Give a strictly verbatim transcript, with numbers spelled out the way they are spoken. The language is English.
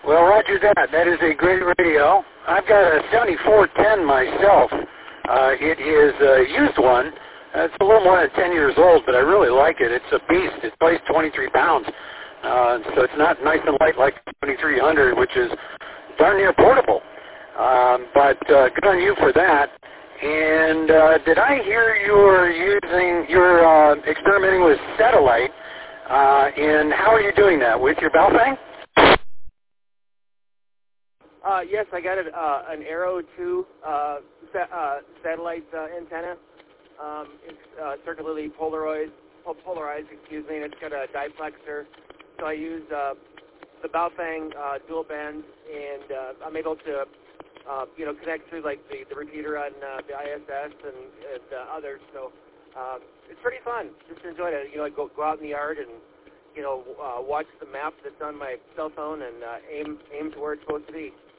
Well, roger that. That is a great radio. I've got a seventy-four ten myself. Uh, it is a used one. Uh, it's a little more than ten years old, but I really like it. It's a beast. It weighs twenty-three pounds. Uh, so it's not nice and light like twenty-three hundred, which is darn near portable. Um, but uh, good on you for that. And uh, did I hear you were using, you're uh, experimenting with satellite, uh, and how are you doing that? With your Baofeng? Uh, yes, I got it, uh, an Arrow two uh, sa- uh, satellite uh, antenna. Um, it's uh, circularly polarized, polarized, excuse me, and it's got a diplexer. So I use uh, the Baofeng uh, dual band, and uh, I'm able to, uh, you know, connect through like the, the repeater on uh, the I S S and, and uh, others. So um, it's pretty fun. Just enjoyed it. You know, I go go out in the yard and you know uh, watch the map that's on my cell phone and uh, aim aim to where it's supposed to be.